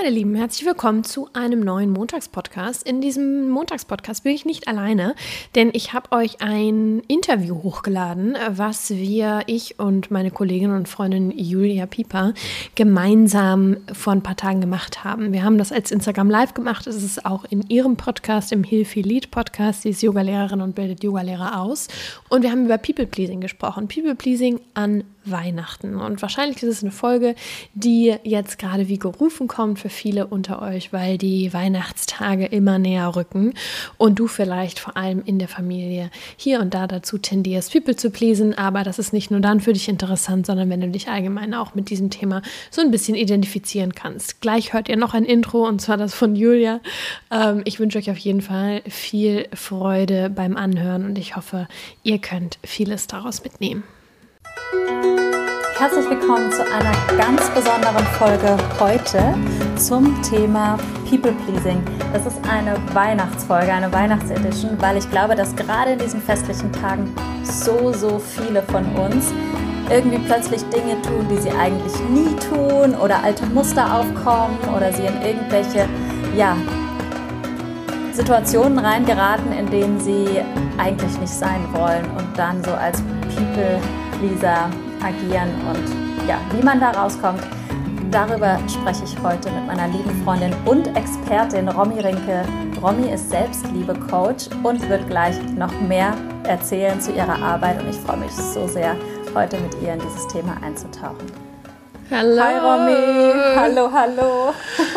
meine Lieben, herzlich willkommen zu einem neuen Montagspodcast. In diesem Montagspodcast bin ich nicht alleine, denn ich habe euch ein Interview hochgeladen, was ich und meine Kollegin und Freundin Julia Pieper gemeinsam vor ein paar Tagen gemacht haben. Wir haben das als Instagram Live gemacht. Es ist auch in ihrem Podcast, im Hilfi Lead Podcast. Sie ist Yogalehrerin und bildet Yogalehrer aus. Und wir haben über People Pleasing gesprochen. People Pleasing an Weihnachten. Und wahrscheinlich ist es eine Folge, die jetzt gerade wie gerufen kommt für viele unter euch, weil die Weihnachtstage immer näher rücken und du vielleicht vor allem in der Familie hier und da dazu tendierst, People zu pleasen. Aber das ist nicht nur dann für dich interessant, sondern wenn du dich allgemein auch mit diesem Thema so ein bisschen identifizieren kannst. Gleich hört ihr noch ein Intro, und zwar das von Julia. Ich wünsche euch auf jeden Fall viel Freude beim Anhören und ich hoffe, ihr könnt vieles daraus mitnehmen. Herzlich willkommen zu einer ganz besonderen Folge heute zum Thema People Pleasing. Das ist eine Weihnachtsfolge, eine Weihnachtsedition, weil ich glaube, dass gerade in diesen festlichen Tagen so viele von uns irgendwie plötzlich Dinge tun, die sie eigentlich nie tun, oder alte Muster aufkommen oder sie in irgendwelche Situationen reingeraten, in denen sie eigentlich nicht sein wollen und dann so als People-Pleaser agieren. Und wie man da rauskommt, darüber spreche ich heute mit meiner lieben Freundin und Expertin Romy Rinke. Romy ist Selbstliebe-Coach und wird gleich noch mehr erzählen zu ihrer Arbeit, und ich freue mich so sehr, heute mit ihr in dieses Thema einzutauchen. Hallo! Hi Romy! Hallo!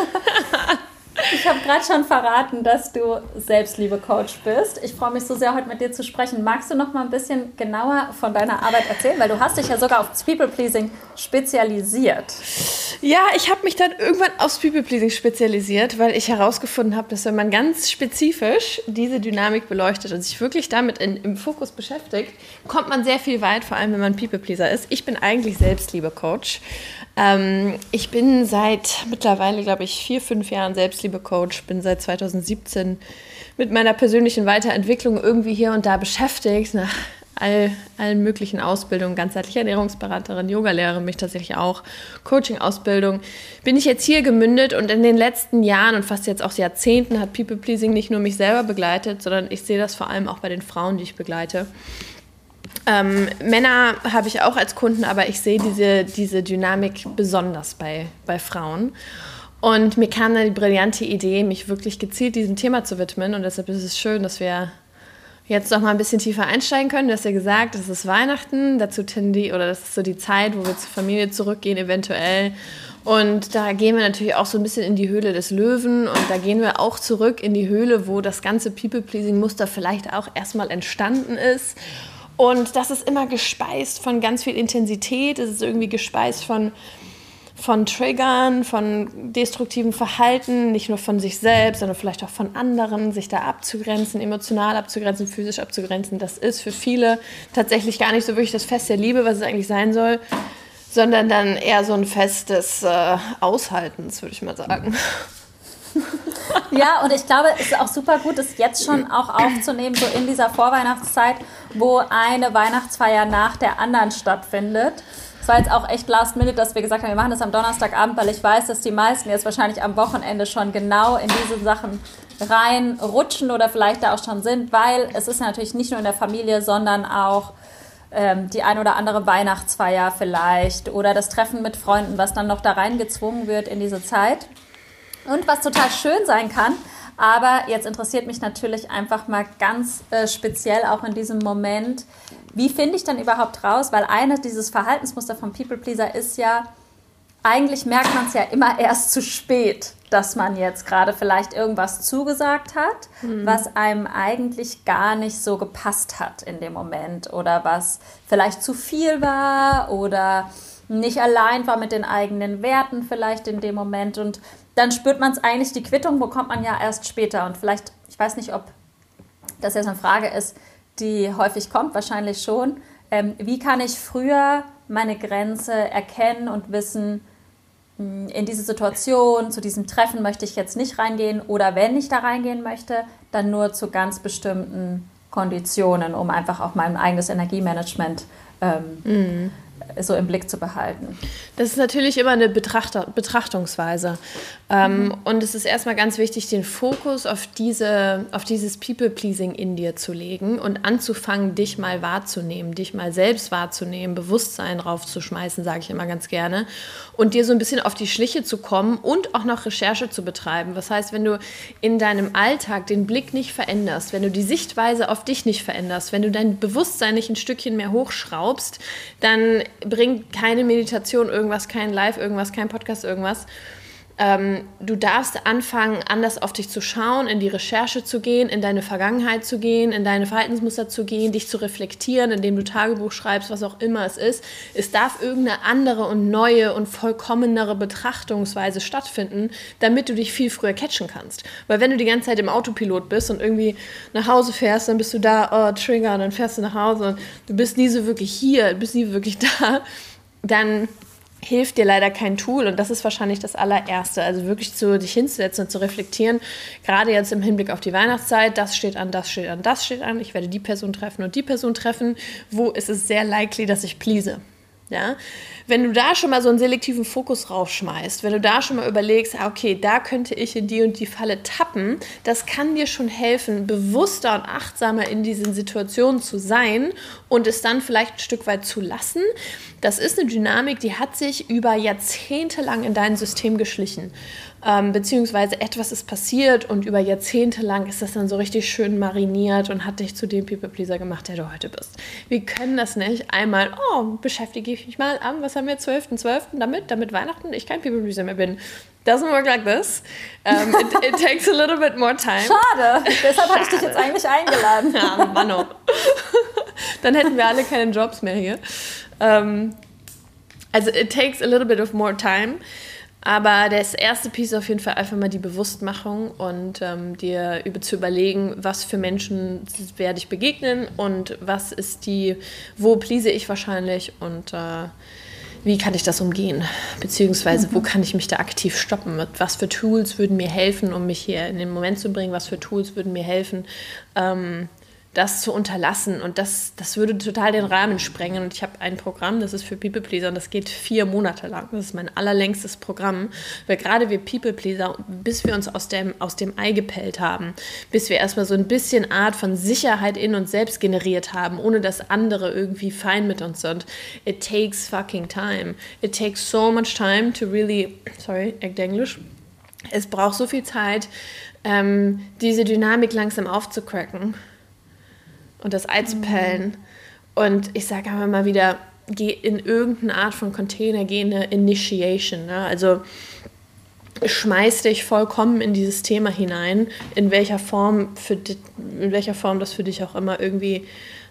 Ich habe gerade schon verraten, dass du Selbstliebe-Coach bist. Ich freue mich so sehr, heute mit dir zu sprechen. Magst du noch mal ein bisschen genauer von deiner Arbeit erzählen? Weil du hast dich ja sogar auf People-Pleasing spezialisiert. Ja, ich habe mich dann irgendwann aufs People-Pleasing spezialisiert, weil ich herausgefunden habe, dass wenn man ganz spezifisch diese Dynamik beleuchtet und sich wirklich damit im Fokus beschäftigt, kommt man sehr viel weit, vor allem wenn man People-Pleaser ist. Ich bin eigentlich Selbstliebe-Coach. Ich bin seit mittlerweile, glaube ich, 4-5 Jahren Selbstliebe-Coach, bin seit 2017 mit meiner persönlichen Weiterentwicklung irgendwie hier und da beschäftigt, nach allen möglichen Ausbildungen, ganzheitliche Ernährungsberaterin, Yogalehrerin, mich tatsächlich auch, Coaching-Ausbildung, bin ich jetzt hier gemündet, und in den letzten Jahren und fast jetzt auch Jahrzehnten hat People-Pleasing nicht nur mich selber begleitet, sondern ich sehe das vor allem auch bei den Frauen, die ich begleite. Männer habe ich auch als Kunden, aber ich sehe diese Dynamik besonders bei Frauen. Und mir kam dann die brillante Idee, mich wirklich gezielt diesem Thema zu widmen. Und deshalb ist es schön, dass wir jetzt noch mal ein bisschen tiefer einsteigen können. Du hast ja gesagt, es ist Weihnachten, das ist so die Zeit, wo wir zur Familie zurückgehen eventuell. Und da gehen wir natürlich auch so ein bisschen in die Höhle des Löwen, und da gehen wir auch zurück in die Höhle, wo das ganze People-Pleasing-Muster vielleicht auch erstmal entstanden ist. Und das ist immer gespeist von ganz viel Intensität, es ist irgendwie gespeist von Triggern, von destruktivem Verhalten, nicht nur von sich selbst, sondern vielleicht auch von anderen, sich da abzugrenzen, emotional abzugrenzen, physisch abzugrenzen. Das ist für viele tatsächlich gar nicht so wirklich das Fest der Liebe, was es eigentlich sein soll, sondern dann eher so ein Fest des Aushaltens, würde ich mal sagen. Ja, und ich glaube, es ist auch super gut, das jetzt schon auch aufzunehmen, so in dieser Vorweihnachtszeit, wo eine Weihnachtsfeier nach der anderen stattfindet. Es war jetzt auch echt last minute, dass wir gesagt haben, wir machen das am Donnerstagabend, weil ich weiß, dass die meisten jetzt wahrscheinlich am Wochenende schon genau in diese Sachen reinrutschen oder vielleicht da auch schon sind, weil es ist ja natürlich nicht nur in der Familie, sondern auch die ein oder andere Weihnachtsfeier vielleicht oder das Treffen mit Freunden, was dann noch da reingezwungen wird in diese Zeit. Und was total schön sein kann, aber jetzt interessiert mich natürlich einfach mal ganz speziell auch in diesem Moment, wie finde ich dann überhaupt raus? Weil dieses Verhaltensmuster vom People-Pleaser ist ja, eigentlich merkt man es ja immer erst zu spät, dass man jetzt gerade vielleicht irgendwas zugesagt hat, was einem eigentlich gar nicht so gepasst hat in dem Moment oder was vielleicht zu viel war oder nicht allein war mit den eigenen Werten vielleicht in dem Moment, und dann spürt man es eigentlich, die Quittung bekommt man ja erst später. Und vielleicht, ich weiß nicht, ob das jetzt eine Frage ist, die häufig kommt, wahrscheinlich schon. Wie kann ich früher meine Grenze erkennen und wissen, in diese Situation, zu diesem Treffen möchte ich jetzt nicht reingehen, oder wenn ich da reingehen möchte, dann nur zu ganz bestimmten Konditionen, um einfach auch mein eigenes Energiemanagement so im Blick zu behalten. Das ist natürlich immer eine Betrachtungsweise. Und es ist erstmal ganz wichtig, den Fokus auf dieses People-Pleasing in dir zu legen und anzufangen, dich mal wahrzunehmen, dich mal selbst wahrzunehmen, Bewusstsein draufzuschmeißen, sage ich immer ganz gerne, und dir so ein bisschen auf die Schliche zu kommen und auch noch Recherche zu betreiben. Das heißt, wenn du in deinem Alltag den Blick nicht veränderst, wenn du die Sichtweise auf dich nicht veränderst, wenn du dein Bewusstsein nicht ein Stückchen mehr hochschraubst, dann bringt keine Meditation irgendwas, kein Live irgendwas, kein Podcast irgendwas. Du darfst anfangen, anders auf dich zu schauen, in die Recherche zu gehen, in deine Vergangenheit zu gehen, in deine Verhaltensmuster zu gehen, dich zu reflektieren, indem du Tagebuch schreibst, was auch immer es ist. Es darf irgendeine andere und neue und vollkommenere Betrachtungsweise stattfinden, damit du dich viel früher catchen kannst. Weil wenn du die ganze Zeit im Autopilot bist und irgendwie nach Hause fährst, dann bist du da, Trigger, dann fährst du nach Hause und du bist nie so wirklich hier, bist nie wirklich da, dann hilft dir leider kein Tool, und das ist wahrscheinlich das allererste, also wirklich dich hinzusetzen und zu reflektieren, gerade jetzt im Hinblick auf die Weihnachtszeit, das steht an, das steht an, das steht an, ich werde die Person treffen und die Person treffen, wo ist es sehr likely, dass ich please. Ja? Wenn du da schon mal so einen selektiven Fokus raufschmeißt, wenn du da schon mal überlegst, okay, da könnte ich in die und die Falle tappen, das kann dir schon helfen, bewusster und achtsamer in diesen Situationen zu sein und es dann vielleicht ein Stück weit zu lassen. Das ist eine Dynamik, die hat sich über Jahrzehnte lang in dein System geschlichen. Beziehungsweise etwas ist passiert und über Jahrzehnte lang ist das dann so richtig schön mariniert und hat dich zu dem People-Pleaser gemacht, der du heute bist. Wir können das nicht einmal, beschäftige ich mich mal was haben wir 12.12. damit Weihnachten ich kein People-Pleaser mehr bin. Doesn't work like this. It takes a little bit more time. Schade, deshalb hatte ich dich jetzt eigentlich eingeladen. Ja, Manno. Dann hätten wir alle keine Jobs mehr hier. Also it takes a little bit of more time. Aber das erste Piece ist auf jeden Fall einfach mal die Bewusstmachung und dir zu überlegen, was für Menschen werde ich begegnen und wo please ich wahrscheinlich und wie kann ich das umgehen? Beziehungsweise wo kann ich mich da aktiv stoppen? Was für Tools würden mir helfen, um mich hier in den Moment zu bringen? Was für Tools würden mir helfen, das zu unterlassen? Und das würde total den Rahmen sprengen. Und ich habe ein Programm, das ist für People Pleaser und das geht 4 Monate lang. Das ist mein allerlängstes Programm, weil gerade wir People Pleaser, bis wir uns aus dem Ei gepellt haben, bis wir erstmal so ein bisschen Art von Sicherheit in uns selbst generiert haben, ohne dass andere irgendwie fein mit uns sind. It takes fucking time. It takes so much time to really, Englisch. Es braucht so viel Zeit, diese Dynamik langsam aufzucracken und das Ei zu pellen. Und ich sage einfach mal wieder, geh in irgendeine Art von Container, geh in eine Initiation. Ne? Also schmeiß dich vollkommen in dieses Thema hinein, in welcher Form das für dich auch immer irgendwie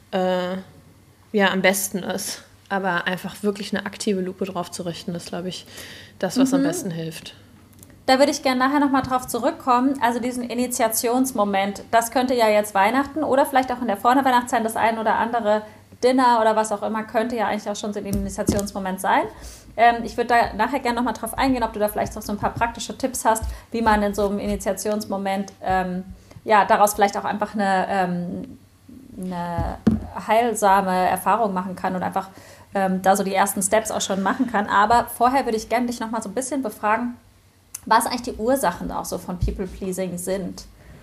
am besten ist. Aber einfach wirklich eine aktive Lupe drauf zu richten, ist, glaube ich, das, was am besten hilft. Da würde ich gerne nachher nochmal drauf zurückkommen. Also diesen Initiationsmoment, das könnte ja jetzt Weihnachten oder vielleicht auch in der Vorweihnachtszeit das ein oder andere Dinner oder was auch immer, könnte ja eigentlich auch schon so ein Initiationsmoment sein. Ich würde da nachher gerne nochmal drauf eingehen, ob du da vielleicht auch so ein paar praktische Tipps hast, wie man in so einem Initiationsmoment daraus vielleicht auch einfach eine heilsame Erfahrung machen kann und einfach da so die ersten Steps auch schon machen kann. Aber vorher würde ich gerne dich nochmal so ein bisschen befragen, was eigentlich die Ursachen auch so von People-Pleasing sind.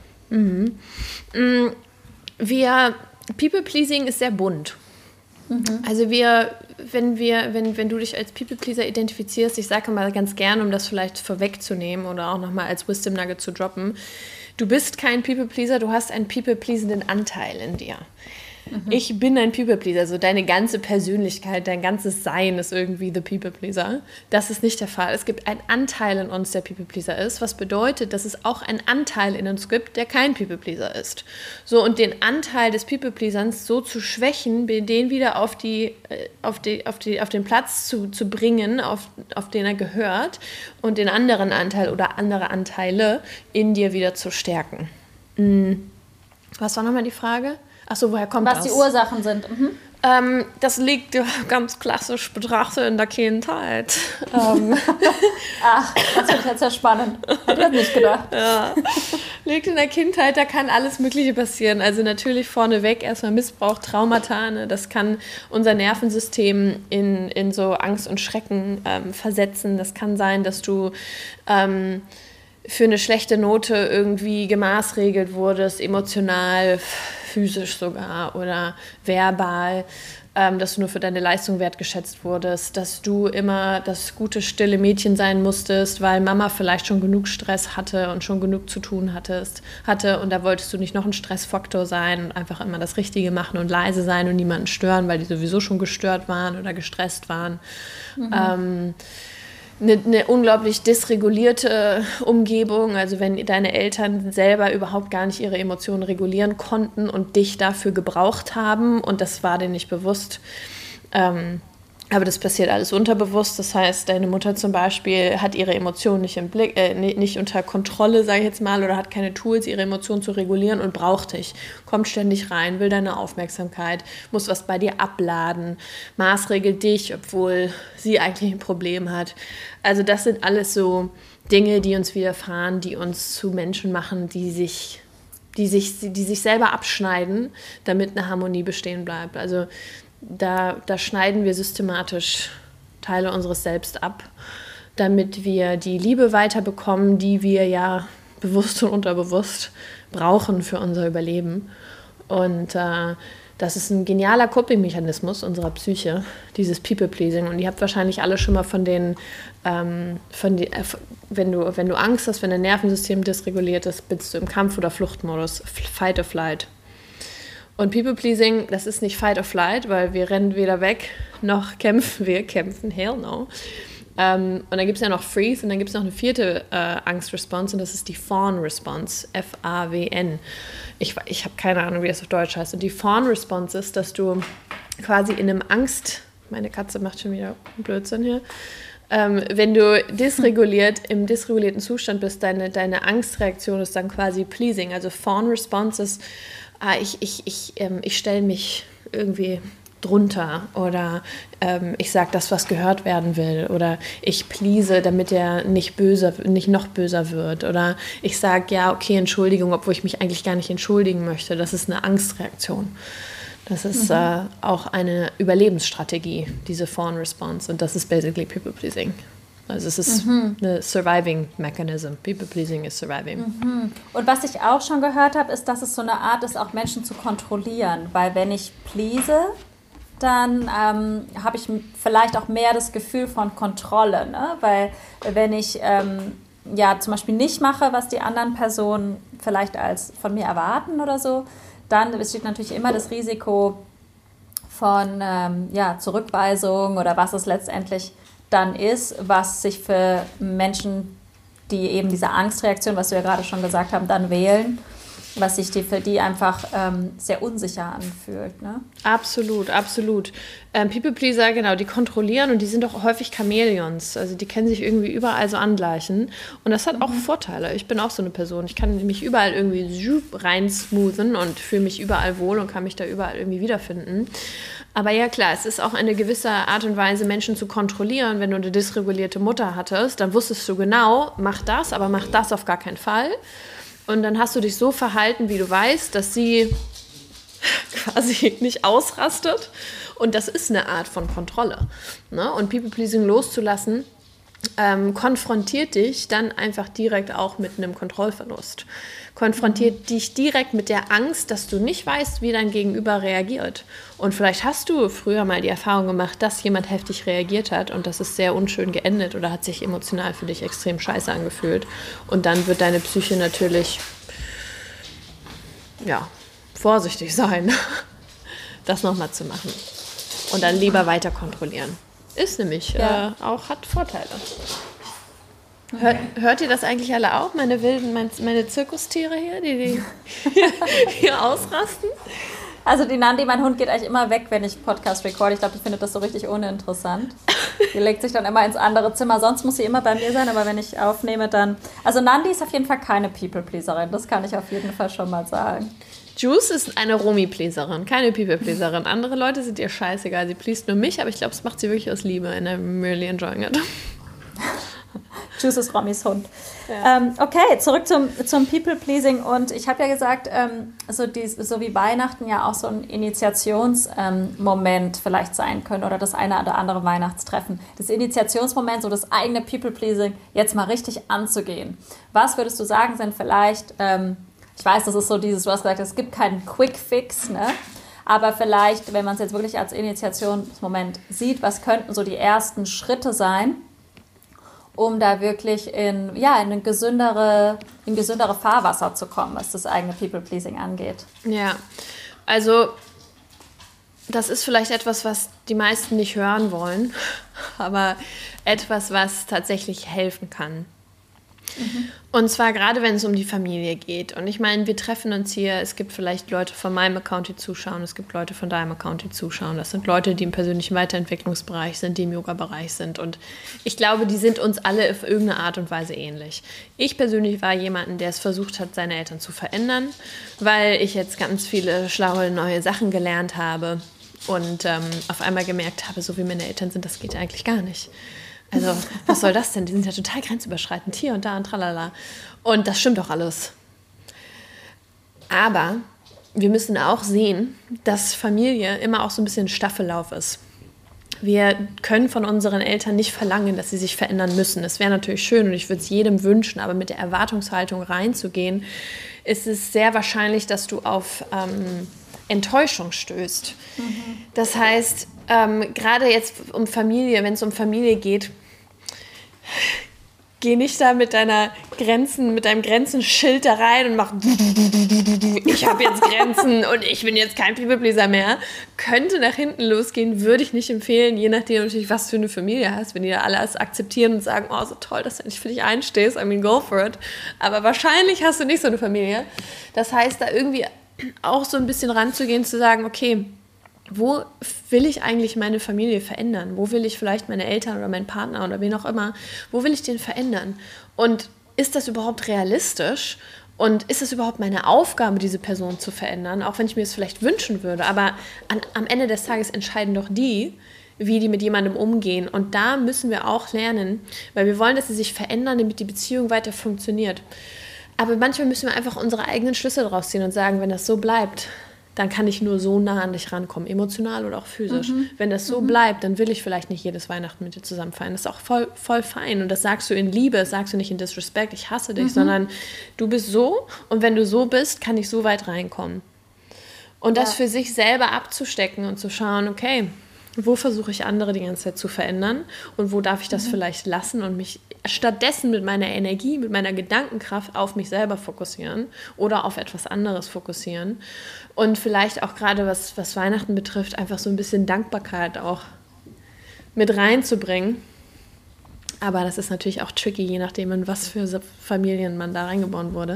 People-Pleasing ist sehr bunt. Also wenn du dich als People-Pleaser identifizierst, ich sage mal ganz gern, um das vielleicht vorwegzunehmen oder auch nochmal als Wisdom Nugget zu droppen, du bist kein People-Pleaser, du hast einen People-Pleasenden Anteil in dir. Ich bin ein People-Pleaser, also deine ganze Persönlichkeit, dein ganzes Sein ist irgendwie the People-Pleaser. Das ist nicht der Fall. Es gibt einen Anteil in uns, der People-Pleaser ist, was bedeutet, dass es auch einen Anteil in uns gibt, der kein People-Pleaser ist. So, und den Anteil des People-Pleasers so zu schwächen, den wieder auf den Platz zu bringen, auf den er gehört, und den anderen Anteil oder andere Anteile in dir wieder zu stärken. Was war nochmal die Frage? Achso, woher kommt das? Was die Ursachen sind. Das liegt ganz klassisch betrachtet in der Kindheit. Ach, das finde ich jetzt sehr spannend. Hätte ich nicht gedacht. Ja. Liegt in der Kindheit, da kann alles Mögliche passieren. Also natürlich vorneweg erstmal Missbrauch, Traumata. Ne? Das kann unser Nervensystem in so Angst und Schrecken versetzen. Das kann sein, dass du für eine schlechte Note irgendwie gemaßregelt wurdest, emotional, physisch sogar oder verbal, dass du nur für deine Leistung wertgeschätzt wurdest, dass du immer das gute, stille Mädchen sein musstest, weil Mama vielleicht schon genug Stress hatte und schon genug zu tun hatte und da wolltest du nicht noch ein Stressfaktor sein und einfach immer das Richtige machen und leise sein und niemanden stören, weil die sowieso schon gestört waren oder gestresst waren. Eine unglaublich dysregulierte Umgebung, also wenn deine Eltern selber überhaupt gar nicht ihre Emotionen regulieren konnten und dich dafür gebraucht haben und das war denen nicht bewusst. Aber das passiert alles unterbewusst, das heißt, deine Mutter zum Beispiel hat ihre Emotionen nicht im Blick, nicht unter Kontrolle, sage ich jetzt mal, oder hat keine Tools, ihre Emotionen zu regulieren und braucht dich. Kommt ständig rein, will deine Aufmerksamkeit, muss was bei dir abladen, maßregelt dich, obwohl sie eigentlich ein Problem hat. Also das sind alles so Dinge, die uns widerfahren, die uns zu Menschen machen, die sich selber abschneiden, damit eine Harmonie bestehen bleibt. Also da schneiden wir systematisch Teile unseres Selbst ab, damit wir die Liebe weiterbekommen, die wir ja bewusst und unterbewusst brauchen für unser Überleben. Und das ist ein genialer Coping-Mechanismus unserer Psyche, dieses People-Pleasing. Und ihr habt wahrscheinlich alle schon mal wenn du Angst hast, wenn dein Nervensystem dysreguliert ist, bist du im Kampf- oder Fluchtmodus, Fight or Flight. Und People-Pleasing, das ist nicht Fight or Flight, weil wir rennen weder weg, noch kämpfen wir. Hell no. Und dann gibt es ja noch Freeze und dann gibt es noch eine vierte Angst-Response und das ist die Fawn-Response, F-A-W-N. Ich habe keine Ahnung, wie das auf Deutsch heißt. Und die Fawn-Response ist, dass du quasi in einem meine Katze macht schon wieder einen Blödsinn hier, wenn du im dysregulierten Zustand bist, deine Angstreaktion ist dann quasi Pleasing. Also Fawn-Response ist, ich stelle mich irgendwie drunter oder ich sage das, was gehört werden will oder ich please, damit er nicht noch böser wird oder ich sage, ja, okay, Entschuldigung, obwohl ich mich eigentlich gar nicht entschuldigen möchte. Das ist eine Angstreaktion. Das ist auch eine Überlebensstrategie, diese Fawn-Response und das ist basically People-Pleasing. Also es ist eine Surviving Mechanism. People-Pleasing ist Surviving. Und was ich auch schon gehört habe, ist, dass es so eine Art ist, auch Menschen zu kontrollieren. Weil wenn ich please, dann habe ich vielleicht auch mehr das Gefühl von Kontrolle. Ne? Weil wenn ich zum Beispiel nicht mache, was die anderen Personen vielleicht als von mir erwarten oder so, dann besteht natürlich immer das Risiko von Zurückweisung oder was es letztendlich dann ist, was sich für Menschen, die eben diese Angstreaktion, was wir ja gerade schon gesagt haben, dann wählen, was sich für die einfach sehr unsicher anfühlt. Ne? Absolut, absolut. People-Pleaser, genau, die kontrollieren und die sind auch häufig Chamäleons. Also die können sich irgendwie überall so angleichen. Und das hat auch Vorteile. Ich bin auch so eine Person. Ich kann mich überall irgendwie reinsmoothen und fühle mich überall wohl und kann mich da überall irgendwie wiederfinden. Aber ja klar, es ist auch eine gewisse Art und Weise, Menschen zu kontrollieren. Wenn du eine dysregulierte Mutter hattest, dann wusstest du genau, mach das, aber mach das auf gar keinen Fall. Und dann hast du dich so verhalten, wie du weißt, dass sie quasi nicht ausrastet. Und das ist eine Art von Kontrolle. Ne? Und People-Pleasing loszulassen, konfrontiert dich dann einfach direkt auch mit einem Kontrollverlust. Konfrontiert dich direkt mit der Angst, dass du nicht weißt, wie dein Gegenüber reagiert. Und vielleicht hast du früher mal die Erfahrung gemacht, dass jemand heftig reagiert hat und das ist sehr unschön geendet oder hat sich emotional für dich extrem scheiße angefühlt. Und dann wird deine Psyche natürlich vorsichtig sein, das nochmal zu machen. Und dann lieber weiter kontrollieren. Ist nämlich hat Vorteile. Hört ihr das eigentlich alle auch? Meine Zirkustiere hier, die hier ausrasten? Also die Nandi, mein Hund, geht eigentlich immer weg, wenn ich Podcast recorde. Ich glaube, die findet das so richtig uninteressant. Die legt sich dann immer ins andere Zimmer. Sonst muss sie immer bei mir sein, aber wenn ich aufnehme, dann... Also Nandi ist auf jeden Fall keine People-Pleaserin. Das kann ich auf jeden Fall schon mal sagen. Juice ist eine Romy-Pleaserin, keine People-Pleaserin. Andere Leute sind ihr scheißegal, sie pleast nur mich, aber ich glaube, das macht sie wirklich aus Liebe and I'm really enjoying it. Juice ist Romys Hund. Ja. Okay, zurück zum People-Pleasing. Und ich habe ja gesagt, so wie Weihnachten ja auch so ein Initiationsmoment vielleicht sein können oder das eine oder andere Weihnachtstreffen. Das Initiationsmoment, so das eigene People-Pleasing jetzt mal richtig anzugehen. Was würdest du sagen, sind vielleicht, ich weiß, das ist so dieses, du hast gesagt, es gibt keinen Quick-Fix, ne? Aber vielleicht, wenn man es jetzt wirklich als Initiationsmoment sieht, was könnten so die ersten Schritte sein, um da wirklich in gesündere Fahrwasser zu kommen, was das eigene People-Pleasing angeht. Ja, also das ist vielleicht etwas, was die meisten nicht hören wollen, aber etwas, was tatsächlich helfen kann. Und zwar gerade, wenn es um die Familie geht. Und ich meine, wir treffen uns hier, es gibt vielleicht Leute von meinem Account, die zuschauen, es gibt Leute von deinem Account, die zuschauen. Das sind Leute, die im persönlichen Weiterentwicklungsbereich sind, die im Yoga-Bereich sind. Und ich glaube, die sind uns alle auf irgendeine Art und Weise ähnlich. Ich persönlich war jemanden, der es versucht hat, seine Eltern zu verändern, weil ich jetzt ganz viele schlaue neue Sachen gelernt habe und auf einmal gemerkt habe, so wie meine Eltern sind, das geht eigentlich gar nicht. Also, was soll das denn? Die sind ja total grenzüberschreitend, hier und da und tralala. Und das stimmt doch alles. Aber wir müssen auch sehen, dass Familie immer auch so ein bisschen Staffellauf ist. Wir können von unseren Eltern nicht verlangen, dass sie sich verändern müssen. Es wäre natürlich schön und ich würde es jedem wünschen, aber mit der Erwartungshaltung reinzugehen, ist es sehr wahrscheinlich, dass du auf Enttäuschung stößt. Das heißt, gerade jetzt wenn es um Familie geht, geh nicht da mit deinem Grenzenschild da rein und mach ich habe jetzt Grenzen und ich bin jetzt kein People-Pleaser mehr. Könnte nach hinten losgehen, würde ich nicht empfehlen, je nachdem natürlich, was für eine Familie hast, wenn die da alles akzeptieren und sagen, oh, so toll, dass du nicht für dich einstehst, I mean, go for it. Aber wahrscheinlich hast du nicht so eine Familie. Das heißt, da irgendwie auch so ein bisschen ranzugehen, zu sagen, okay, wo will ich eigentlich meine Familie verändern? Wo will ich vielleicht meine Eltern oder meinen Partner oder wen auch immer, wo will ich den verändern? Und ist das überhaupt realistisch? Und ist es überhaupt meine Aufgabe, diese Person zu verändern? Auch wenn ich mir es vielleicht wünschen würde. Aber am Ende des Tages entscheiden doch die, wie die mit jemandem umgehen. Und da müssen wir auch lernen, weil wir wollen, dass sie sich verändern, damit die Beziehung weiter funktioniert. Aber manchmal müssen wir einfach unsere eigenen Schlüsse draus ziehen und sagen, wenn das so bleibt, dann kann ich nur so nah an dich rankommen, emotional oder auch physisch. Wenn das so bleibt, dann will ich vielleicht nicht jedes Weihnachten mit dir zusammen feiern. Das ist auch voll fein. Und das sagst du in Liebe, das sagst du nicht in Disrespect, ich hasse dich, sondern du bist so und wenn du so bist, kann ich so weit reinkommen. Und das für sich selber abzustecken und zu schauen, okay, wo versuche ich andere die ganze Zeit zu verändern und wo darf ich das vielleicht lassen und mich stattdessen mit meiner Energie, mit meiner Gedankenkraft auf mich selber fokussieren oder auf etwas anderes fokussieren und vielleicht auch gerade was Weihnachten betrifft, einfach so ein bisschen Dankbarkeit auch mit reinzubringen. Aber das ist natürlich auch tricky, je nachdem, in was für Familien man da reingeboren wurde.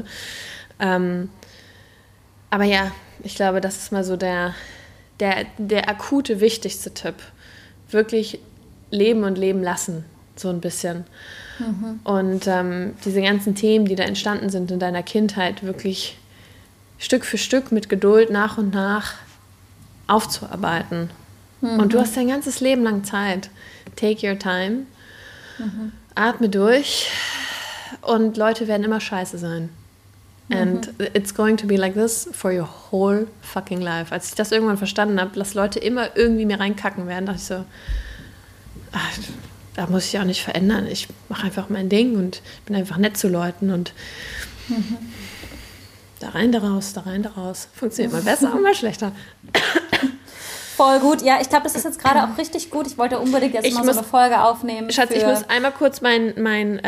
Aber ja, ich glaube, das ist mal so der akute, wichtigste Tipp. Wirklich leben und leben lassen, so ein bisschen. Und diese ganzen Themen, die da entstanden sind in deiner Kindheit, wirklich Stück für Stück mit Geduld nach und nach aufzuarbeiten. Und du hast dein ganzes Leben lang Zeit. Take your time. Atme durch. Und Leute werden immer scheiße sein. And it's going to be like this for your whole fucking life. Als ich das irgendwann verstanden habe, dass Leute immer irgendwie mir reinkacken werden, dachte ich so, da muss ich auch nicht verändern. Ich mache einfach mein Ding und bin einfach nett zu Leuten und da rein, da raus, da rein, da raus. Funktioniert mal besser und mal schlechter. Voll gut. Ja, ich glaube, das ist jetzt gerade auch richtig gut. Ich wollte unbedingt jetzt mal so eine Folge aufnehmen. Schatz, ich muss einmal kurz mein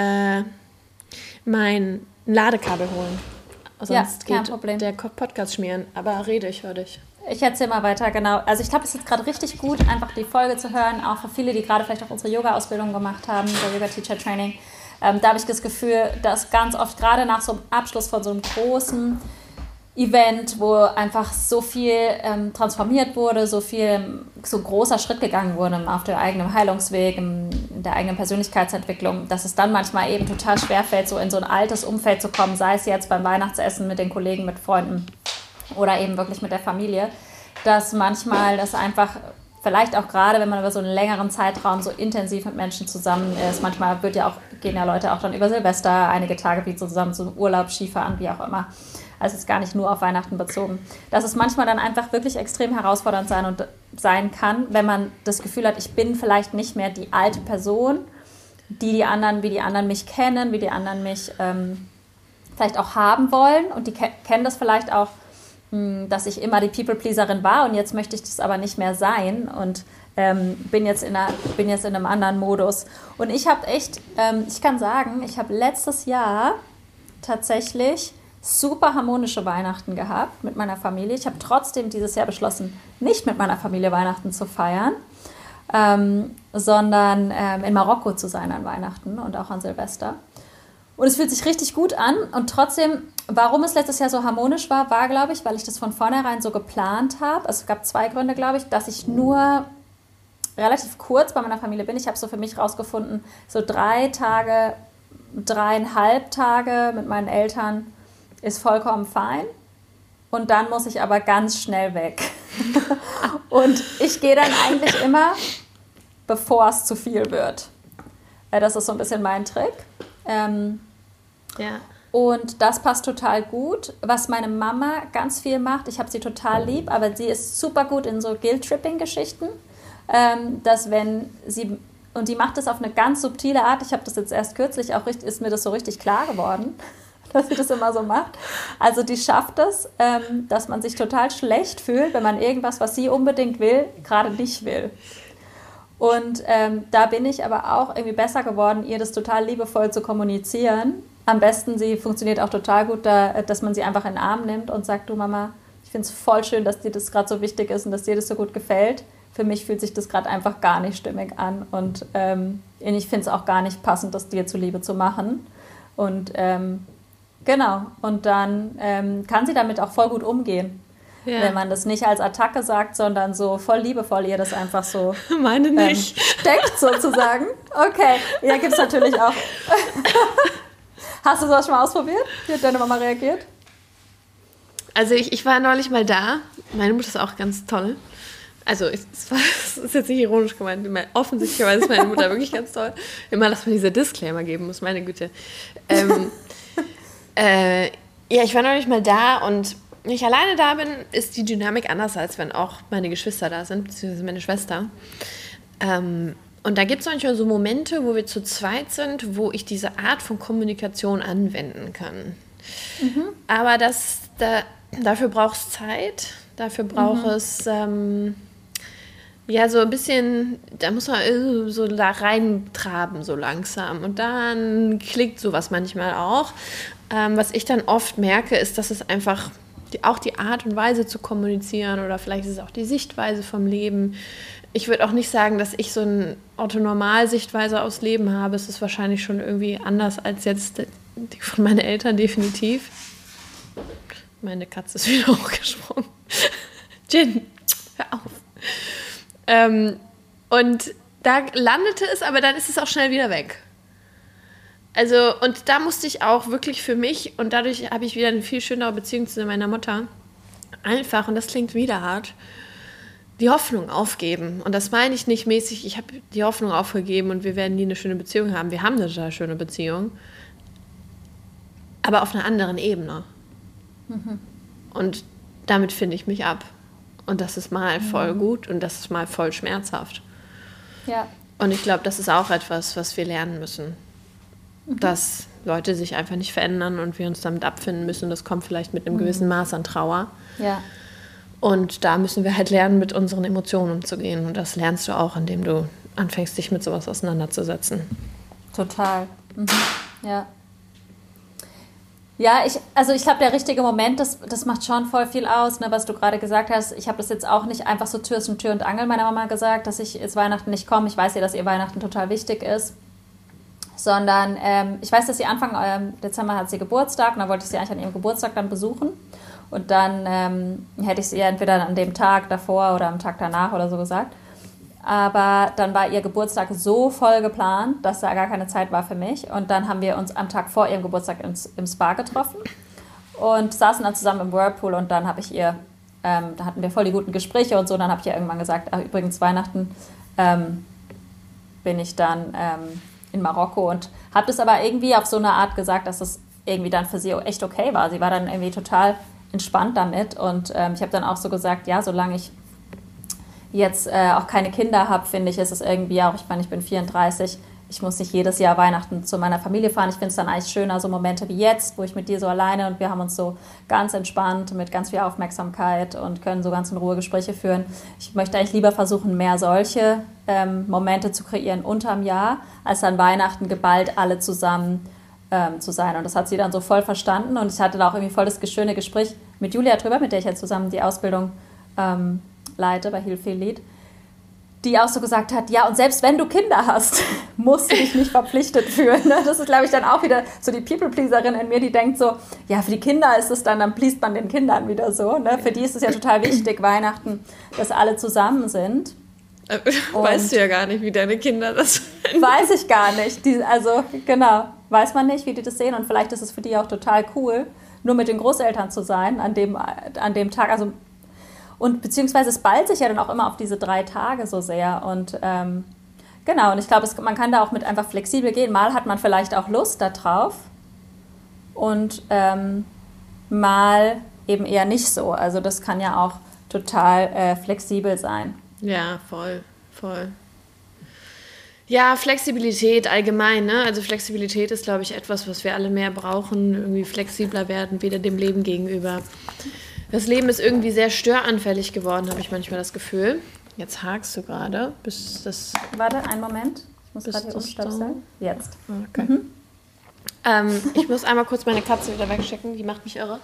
Ladekabel holen. Sonst kein geht Problem. Der Podcast schmieren. Aber rede, ich höre dich. Ich erzähle mal weiter, genau. Also ich glaube, es ist jetzt gerade richtig gut, einfach die Folge zu hören, auch für viele, die gerade vielleicht auch unsere Yoga-Ausbildung gemacht haben, der Yoga-Teacher-Training. Da habe ich das Gefühl, dass ganz oft gerade nach so einem Abschluss von so einem großen Event, wo einfach so viel transformiert wurde, so großer Schritt gegangen wurde auf dem eigenen Heilungsweg, in der eigenen Persönlichkeitsentwicklung, dass es dann manchmal eben total schwerfällt, so in so ein altes Umfeld zu kommen, sei es jetzt beim Weihnachtsessen mit den Kollegen, mit Freunden oder eben wirklich mit der Familie, dass manchmal das einfach, vielleicht auch gerade, wenn man über so einen längeren Zeitraum so intensiv mit Menschen zusammen ist, manchmal gehen ja Leute auch dann über Silvester einige Tage wie zusammen zum Urlaub, Skifahren, wie auch immer. Also es ist gar nicht nur auf Weihnachten bezogen. Dass es manchmal dann einfach wirklich extrem herausfordernd sein kann, wenn man das Gefühl hat, ich bin vielleicht nicht mehr die alte Person, wie die anderen mich kennen, wie die anderen mich vielleicht auch haben wollen. Und die kennen das vielleicht auch, dass ich immer die People-Pleaserin war und jetzt möchte ich das aber nicht mehr sein und bin jetzt in einem anderen Modus. Und ich habe ich kann sagen, ich habe letztes Jahr tatsächlich super harmonische Weihnachten gehabt mit meiner Familie. Ich habe trotzdem dieses Jahr beschlossen, nicht mit meiner Familie Weihnachten zu feiern, sondern in Marokko zu sein an Weihnachten und auch an Silvester. Und es fühlt sich richtig gut an und trotzdem, warum es letztes Jahr so harmonisch war, glaube ich, weil ich das von vornherein so geplant habe. Also es gab 2 Gründe, glaube ich, dass ich nur relativ kurz bei meiner Familie bin. Ich habe so für mich rausgefunden, so 3 Tage, 3,5 Tage mit meinen Eltern ist vollkommen fein. Und dann muss ich aber ganz schnell weg. Und ich gehe dann eigentlich immer, bevor es zu viel wird. Das ist so ein bisschen mein Trick. Ja. Und das passt total gut. Was meine Mama ganz viel macht, ich habe sie total lieb, aber sie ist super gut in so Guilt-Tripping-Geschichten, dass wenn sie, und die macht das auf eine ganz subtile Art, ich habe das jetzt erst kürzlich, ist mir das so richtig klar geworden, dass sie das immer so macht. Also die schafft es, dass man sich total schlecht fühlt, wenn man irgendwas, was sie unbedingt will, gerade nicht will. Und da bin ich aber auch irgendwie besser geworden, ihr das total liebevoll zu kommunizieren. Am besten, sie funktioniert auch total gut, dass man sie einfach in den Arm nimmt und sagt, du Mama, ich finde es voll schön, dass dir das gerade so wichtig ist und dass dir das so gut gefällt. Für mich fühlt sich das gerade einfach gar nicht stimmig an und ich finde es auch gar nicht passend, das dir zuliebe zu machen. Und genau, und dann kann sie damit auch voll gut umgehen. Ja. Wenn man das nicht als Attacke sagt, sondern so voll liebevoll ihr das einfach so meine nicht. Steckt sozusagen. Okay, ja, gibt es natürlich auch. Hast du sowas schon mal ausprobiert? Wie hat deine Mama reagiert? Also ich war neulich mal da. Meine Mutter ist auch ganz toll. Also es ist jetzt nicht ironisch gemeint. Offensichtlich ist meine Mutter wirklich ganz toll. Immer, dass man diese Disclaimer geben muss, meine Güte. Ja, ich war neulich mal da und wenn ich alleine da bin, ist die Dynamik anders, als wenn auch meine Geschwister da sind, beziehungsweise meine Schwester. Und da gibt es manchmal so Momente, wo wir zu zweit sind, wo ich diese Art von Kommunikation anwenden kann. Mhm. Aber dafür braucht es Zeit, dafür braucht es so ein bisschen, da muss man so da reintraben, so langsam. Und dann klickt sowas manchmal auch. Was ich dann oft merke, ist, dass es einfach auch die Art und Weise zu kommunizieren oder vielleicht ist es auch die Sichtweise vom Leben. Ich würde auch nicht sagen, dass ich so eine Orthonormal-Sichtweise aufs Leben habe. Es ist wahrscheinlich schon irgendwie anders als jetzt die von meinen Eltern, definitiv. Meine Katze ist wieder hochgesprungen. Jin, hör auf. Und da landete es, aber dann ist es auch schnell wieder weg. Also, und da musste ich auch wirklich für mich, und dadurch habe ich wieder eine viel schönere Beziehung zu meiner Mutter, einfach, und das klingt wieder hart, die Hoffnung aufgeben. Und das meine ich nicht mäßig, ich habe die Hoffnung aufgegeben und wir werden nie eine schöne Beziehung haben. Wir haben eine total schöne Beziehung, aber auf einer anderen Ebene. Mhm. Und damit finde ich mich ab. Und das ist mal voll gut und das ist mal voll schmerzhaft. Ja. Und ich glaube, das ist auch etwas, was wir lernen müssen. Dass Leute sich einfach nicht verändern und wir uns damit abfinden müssen. Das kommt vielleicht mit einem gewissen Maß an Trauer. Ja. Und da müssen wir halt lernen, mit unseren Emotionen umzugehen. Und das lernst du auch, indem du anfängst, dich mit sowas auseinanderzusetzen. Total. Mhm. Ja. Ja, ich glaube, der richtige Moment, das macht schon voll viel aus, ne, was du gerade gesagt hast. Ich habe das jetzt auch nicht einfach so Tür und Angel meiner Mama gesagt, dass ich jetzt Weihnachten nicht komme. Ich weiß ja, dass ihr Weihnachten total wichtig ist. Sondern ich weiß, dass sie Anfang Dezember hat sie Geburtstag und da wollte ich sie eigentlich an ihrem Geburtstag dann besuchen. Und dann hätte ich sie entweder an dem Tag davor oder am Tag danach oder so gesagt. Aber dann war ihr Geburtstag so voll geplant, dass da gar keine Zeit war für mich. Und dann haben wir uns am Tag vor ihrem Geburtstag im Spa getroffen. und saßen dann zusammen im Whirlpool und dann habe ich ihr, da hatten wir voll die guten Gespräche und so, und dann habe ich ihr irgendwann gesagt, ach, übrigens Weihnachten bin ich dann in Marokko, und habe das aber irgendwie auf so eine Art gesagt, dass das irgendwie dann für sie echt okay war. Sie war dann irgendwie total entspannt damit, und ich habe dann auch so gesagt, ja, solange ich jetzt auch keine Kinder habe, finde ich, ist es irgendwie auch, ich meine, ich bin 34, ich muss nicht jedes Jahr Weihnachten zu meiner Familie fahren. Ich finde es dann eigentlich schöner, so Momente wie jetzt, wo ich mit dir so alleine, und wir haben uns so ganz entspannt mit ganz viel Aufmerksamkeit und können so ganz in Ruhe Gespräche führen. Ich möchte eigentlich lieber versuchen, mehr solche Momente zu kreieren unterm Jahr, als dann Weihnachten geballt alle zusammen zu sein. Und das hat sie dann so voll verstanden, und ich hatte da auch irgendwie voll das schöne Gespräch mit Julia drüber, mit der ich jetzt zusammen die Ausbildung leite bei Heal Feel Lead, die auch so gesagt hat, ja, und selbst wenn du Kinder hast, musst du dich nicht verpflichtet fühlen. Ne? Das ist, glaube ich, dann auch wieder so die People-Pleaserin in mir, die denkt so, ja, für die Kinder ist es dann pleast man den Kindern wieder so. Ne? Für die ist es ja total wichtig, Weihnachten, dass alle zusammen sind. Weißt du ja gar nicht, wie deine Kinder das finden. Weiß ich gar nicht. Also, genau, weiß man nicht, wie die das sehen. Und vielleicht ist es für die auch total cool, nur mit den Großeltern zu sein an dem Tag. Also, und beziehungsweise es ballt sich ja dann auch immer auf diese 3 Tage so sehr. Und genau, und ich glaube, man kann da auch mit einfach flexibel gehen. Mal hat man vielleicht auch Lust darauf und mal eben eher nicht so. Also das kann ja auch total flexibel sein. Ja, voll, voll. Ja, Flexibilität allgemein, ne? Also Flexibilität ist, glaube ich, etwas, was wir alle mehr brauchen. Irgendwie flexibler werden, wieder dem Leben gegenüber. Das Leben ist irgendwie sehr störanfällig geworden, habe ich manchmal das Gefühl. Jetzt hakst du gerade, bis das... Warte, einen Moment. Ich muss gerade hier umstöpseln. Jetzt. Okay. Ich muss einmal kurz meine Katze wieder wegschicken, die macht mich irre.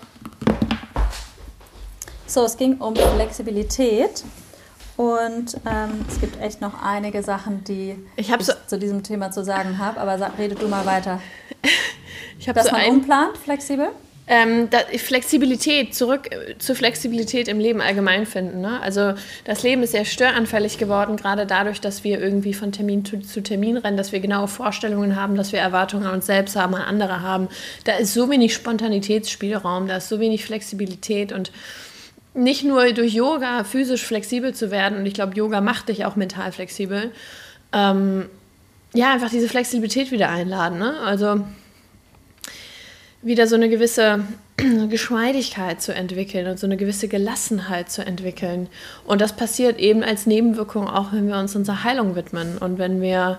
So, es ging um Flexibilität. Und es gibt echt noch einige Sachen, die ich zu diesem Thema zu sagen habe. Aber rede du mal weiter. Dass man umplant, flexibel? Flexibilität, zurück zur Flexibilität im Leben allgemein finden. Ne? Also das Leben ist sehr störanfällig geworden, gerade dadurch, dass wir irgendwie von Termin zu Termin rennen, dass wir genaue Vorstellungen haben, dass wir Erwartungen an uns selbst haben, an andere haben. Da ist so wenig Spontanitätsspielraum, da ist so wenig Flexibilität, und nicht nur durch Yoga physisch flexibel zu werden, und ich glaube, Yoga macht dich auch mental flexibel, einfach diese Flexibilität wieder einladen. Ne? Also wieder so eine gewisse Geschmeidigkeit zu entwickeln und so eine gewisse Gelassenheit zu entwickeln. Und das passiert eben als Nebenwirkung auch, wenn wir uns unserer Heilung widmen und wenn wir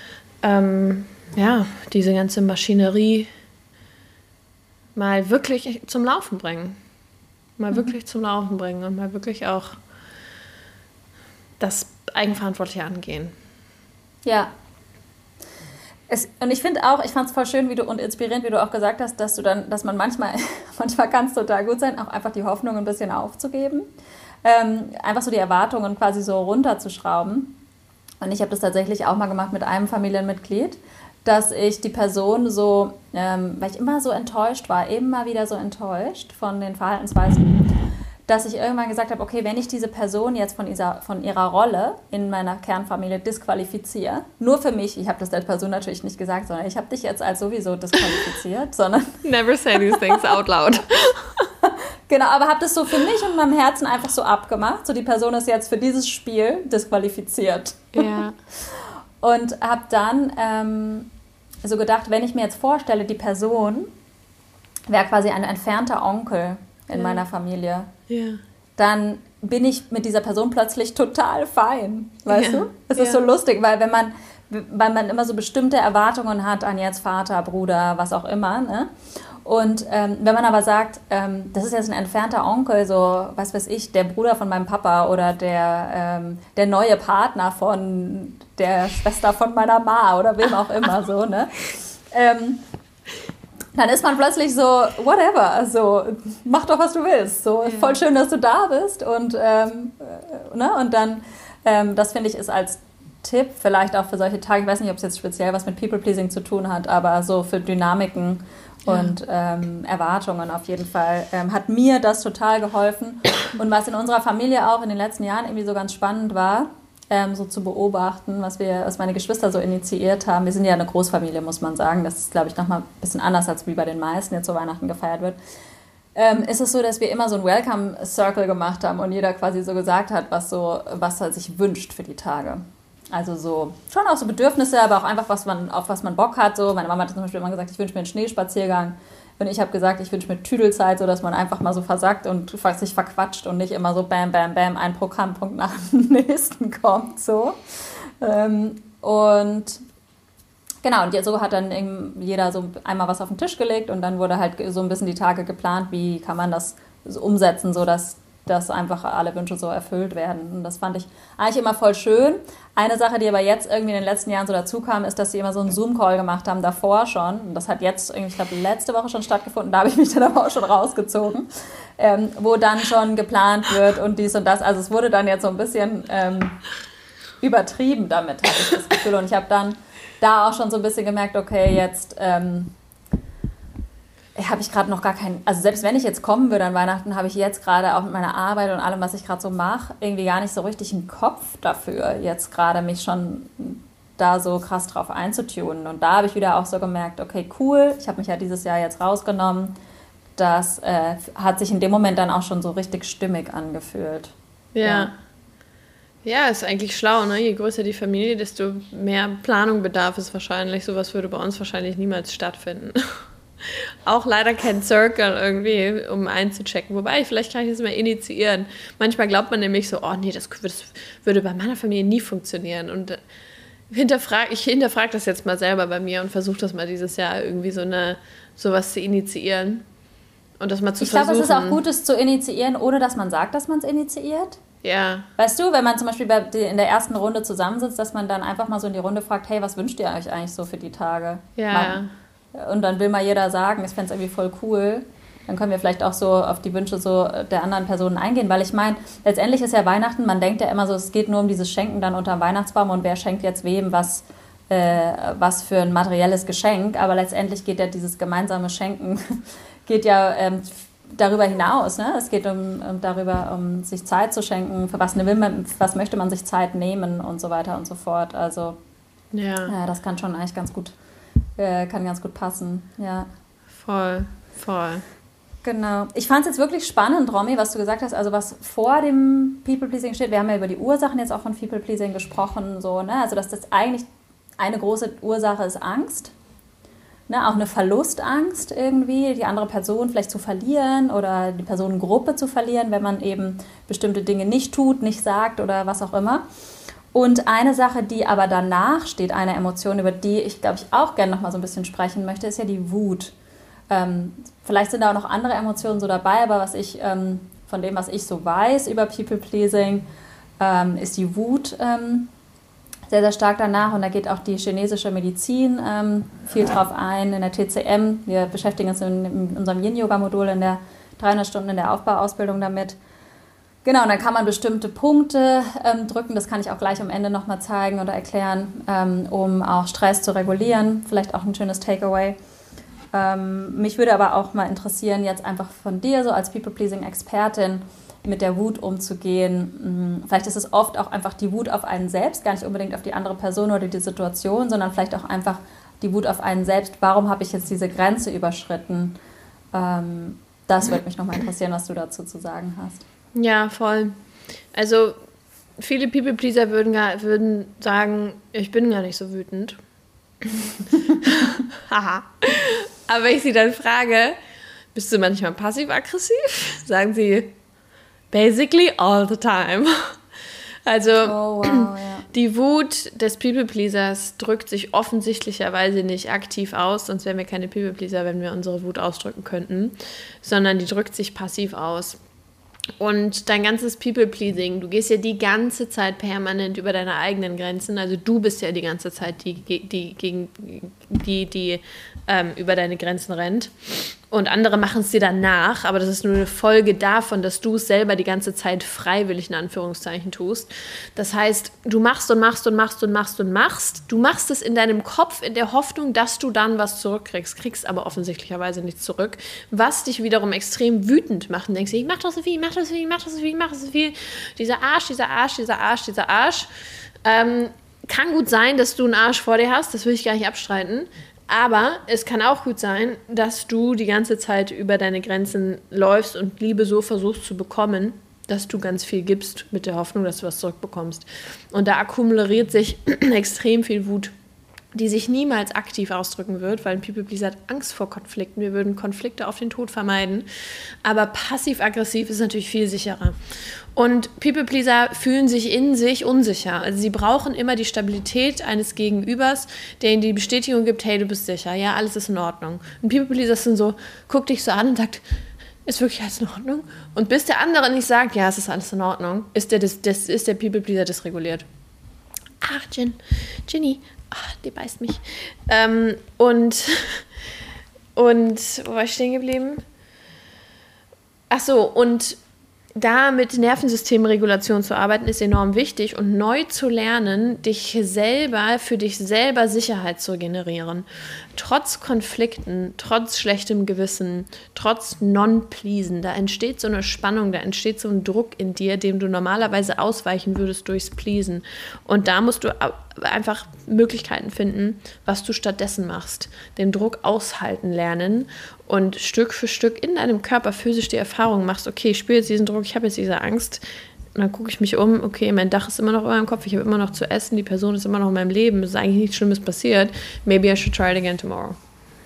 diese ganze Maschinerie mal wirklich zum Laufen bringen. Wirklich zum Laufen bringen und mal wirklich auch das eigenverantwortlich angehen. Ja. Und ich finde auch, ich fand es voll schön und inspirierend, wie du auch gesagt hast, dass man manchmal kann es total gut sein, auch einfach die Hoffnung ein bisschen aufzugeben. Einfach so die Erwartungen quasi so runterzuschrauben. Und ich habe das tatsächlich auch mal gemacht mit einem Familienmitglied, dass ich die Person so, weil ich immer so enttäuscht war, immer wieder so enttäuscht von den Verhaltensweisen, dass ich irgendwann gesagt habe, okay, wenn ich diese Person jetzt von ihrer Rolle in meiner Kernfamilie disqualifiziere, nur für mich, ich habe das der Person natürlich nicht gesagt, sondern ich habe dich jetzt als sowieso disqualifiziert, sondern... Never say these things out loud. Genau, aber habe das so für mich und meinem Herzen einfach so abgemacht, so die Person ist jetzt für dieses Spiel disqualifiziert. Ja. Und habe dann so gedacht, wenn ich mir jetzt vorstelle, die Person wäre quasi ein entfernter Onkel in meiner Familie, dann bin ich mit dieser Person plötzlich total fein, weißt du? Es ist so lustig, weil man immer so bestimmte Erwartungen hat an jetzt Vater, Bruder, was auch immer, ne? Und wenn man aber sagt, das ist jetzt ein entfernter Onkel, so, was weiß ich, der Bruder von meinem Papa oder der neue Partner von der Schwester von meiner Ma oder wem auch immer, so, ne? Dann ist man plötzlich so, whatever, so, mach doch, was du willst. So, voll schön, dass du da bist. Und, ne? Und dann, das finde ich ist als Tipp, vielleicht auch für solche Tage, ich weiß nicht, ob es jetzt speziell was mit People-Pleasing zu tun hat, aber so für Dynamiken und Erwartungen auf jeden Fall hat mir das total geholfen. Und was in unserer Familie auch in den letzten Jahren irgendwie so ganz spannend war, so zu beobachten, was meine Geschwister so initiiert haben. Wir sind ja eine Großfamilie, muss man sagen. Das ist, glaube ich, nochmal ein bisschen anders, als wie bei den meisten jetzt so Weihnachten gefeiert wird. ist es so, dass wir immer so ein Welcome Circle gemacht haben und jeder quasi so gesagt hat, was er sich wünscht für die Tage. Also so, schon auch so Bedürfnisse, aber auch einfach, auf was man Bock hat. So. Meine Mama hat zum Beispiel immer gesagt, ich wünsche mir einen Schneespaziergang. Und ich habe gesagt, ich wünsche mir Tüdelzeit, so dass man einfach mal so versackt und sich verquatscht und nicht immer so bam, bam, bam, ein Programmpunkt nach dem nächsten kommt. So. Und genau, und so hat dann jeder so einmal was auf den Tisch gelegt und dann wurde halt so ein bisschen die Tage geplant, wie kann man das so umsetzen, sodass einfach alle Wünsche so erfüllt werden. Und das fand ich eigentlich immer voll schön. Eine Sache, die aber jetzt irgendwie in den letzten Jahren so dazu kam, ist, dass sie immer so einen Zoom-Call gemacht haben, davor schon. Und das hat jetzt, ich glaube, letzte Woche schon stattgefunden. Da habe ich mich dann aber auch schon rausgezogen. Wo dann schon geplant wird und dies und das. Also es wurde dann jetzt so ein bisschen übertrieben damit, habe ich das Gefühl. Und ich habe dann da auch schon so ein bisschen gemerkt, okay, jetzt habe ich gerade noch gar keinen, also selbst wenn ich jetzt kommen würde an Weihnachten, habe ich jetzt gerade auch mit meiner Arbeit und allem, was ich gerade so mache, irgendwie gar nicht so richtig einen Kopf dafür, jetzt gerade mich schon da so krass drauf einzutunen. Und da habe ich wieder auch so gemerkt, okay, cool, ich habe mich ja dieses Jahr jetzt rausgenommen. Das hat sich in dem Moment dann auch schon so richtig stimmig angefühlt. Ja. Ja, ist eigentlich schlau, ne? Je größer die Familie, desto mehr Planung bedarf es wahrscheinlich. Sowas würde bei uns wahrscheinlich niemals stattfinden. Auch leider kein Circle irgendwie, um einzuchecken. Wobei, vielleicht kann ich das mal initiieren. Manchmal glaubt man nämlich so, oh nee, das würde bei meiner Familie nie funktionieren. Und ich hinterfrage das jetzt mal selber bei mir und versuche das mal dieses Jahr irgendwie sowas zu initiieren. Und das mal zu versuchen. Ich glaube, es ist auch gut, es zu initiieren, ohne dass man sagt, dass man es initiiert. Ja. Weißt du, wenn man zum Beispiel in der ersten Runde zusammensitzt, dass man dann einfach mal so in die Runde fragt, hey, was wünscht ihr euch eigentlich so für die Tage? Ja. Und dann will mal jeder sagen, ich fände es irgendwie voll cool. Dann können wir vielleicht auch so auf die Wünsche so der anderen Personen eingehen. Weil ich meine, letztendlich ist ja Weihnachten, man denkt ja immer so, es geht nur um dieses Schenken dann unterm Weihnachtsbaum und wer schenkt jetzt wem was für ein materielles Geschenk. Aber letztendlich geht ja dieses gemeinsame Schenken, geht ja darüber hinaus. Ne? Es geht um sich Zeit zu schenken, für was möchte man sich Zeit nehmen und so weiter und so fort. Also das kann schon eigentlich ganz gut passen, ja. Voll. Genau. Ich fand es jetzt wirklich spannend, Romy, was du gesagt hast, also was vor dem People-Pleasing steht. Wir haben ja über die Ursachen jetzt auch von People-Pleasing gesprochen, so, ne? Also dass das eigentlich eine große Ursache ist Angst, ne? Auch eine Verlustangst irgendwie, die andere Person vielleicht zu verlieren oder die Personengruppe zu verlieren, wenn man eben bestimmte Dinge nicht tut, nicht sagt oder was auch immer. Und eine Sache, die aber danach steht, eine Emotion, über die ich, glaube ich, auch gerne noch mal so ein bisschen sprechen möchte, ist ja die Wut. Vielleicht sind da auch noch andere Emotionen so dabei, aber von dem, was ich so weiß über People-Pleasing, ist die Wut sehr, sehr stark danach. Und da geht auch die chinesische Medizin viel drauf ein, in der TCM. Wir beschäftigen uns in unserem Yin-Yoga-Modul in der 300 Stunden in der Aufbauausbildung damit. Genau, und dann kann man bestimmte Punkte drücken, das kann ich auch gleich am Ende nochmal zeigen oder erklären, um auch Stress zu regulieren. Vielleicht auch ein schönes Takeaway. Mich würde aber auch mal interessieren, jetzt einfach von dir, so als People-Pleasing-Expertin, mit der Wut umzugehen. Vielleicht ist es oft auch einfach die Wut auf einen selbst, gar nicht unbedingt auf die andere Person oder die Situation, sondern vielleicht auch einfach die Wut auf einen selbst. Warum habe ich jetzt diese Grenze überschritten? Das würde mich nochmal interessieren, was du dazu zu sagen hast. Ja, voll. Also viele People-Pleaser würden sagen, ich bin gar nicht so wütend. Haha. Aber wenn ich sie dann frage, bist du manchmal passiv-aggressiv? Sagen sie, basically all the time. Also die Wut des People-Pleasers drückt sich offensichtlicherweise nicht aktiv aus, sonst wären wir keine People-Pleaser, wenn wir unsere Wut ausdrücken könnten, sondern die drückt sich passiv aus. Und dein ganzes People-Pleasing, du gehst ja die ganze Zeit permanent über deine eigenen Grenzen, also du bist ja die ganze Zeit die über deine Grenzen rennt und andere machen es dir dann nach, aber das ist nur eine Folge davon, dass du es selber die ganze Zeit freiwillig in Anführungszeichen tust. Das heißt, du machst und machst und machst und machst und machst, du machst es in deinem Kopf in der Hoffnung, dass du dann was zurückkriegst, kriegst aber offensichtlicherweise nichts zurück, was dich wiederum extrem wütend macht und denkst, ich mach doch so viel, ich mach doch so viel, ich mach doch so viel, ich mach doch so viel, dieser Arsch. Kann gut sein, dass du einen Arsch vor dir hast, das will ich gar nicht abstreiten, Aber es kann auch gut sein, dass du die ganze Zeit über deine Grenzen läufst und Liebe so versuchst zu bekommen, dass du ganz viel gibst mit der Hoffnung, dass du was zurückbekommst. Und da akkumuliert sich extrem viel Wut, die sich niemals aktiv ausdrücken wird, weil ein People-Pleaser hat Angst vor Konflikten. Wir würden Konflikte auf den Tod vermeiden. Aber passiv-aggressiv ist natürlich viel sicherer. Und People-Pleaser fühlen sich in sich unsicher. Also sie brauchen immer die Stabilität eines Gegenübers, der ihnen die Bestätigung gibt, hey, du bist sicher, ja, alles ist in Ordnung. Und People-Pleaser sind so, guckt dich so an und sagt, ist wirklich alles in Ordnung? Und bis der andere nicht sagt, ja, es ist alles in Ordnung, ist der People-Pleaser dysreguliert. Ach, Ginny, die beißt mich. Und wo war ich stehen geblieben? Ach so, und da mit Nervensystemregulation zu arbeiten, ist enorm wichtig und neu zu lernen, für dich selber Sicherheit zu generieren. Trotz Konflikten, trotz schlechtem Gewissen, trotz Non-Pleasen, da entsteht so eine Spannung, da entsteht so ein Druck in dir, dem du normalerweise ausweichen würdest durchs Pleasen. Und da musst du einfach Möglichkeiten finden, was du stattdessen machst. Den Druck aushalten lernen und Stück für Stück in deinem Körper physisch die Erfahrung machst, okay, ich spüre jetzt diesen Druck, ich habe jetzt diese Angst, und dann gucke ich mich um, okay, mein Dach ist immer noch in meinem Kopf, ich habe immer noch zu essen, die Person ist immer noch in meinem Leben, es ist eigentlich nichts Schlimmes passiert, maybe I should try it again tomorrow.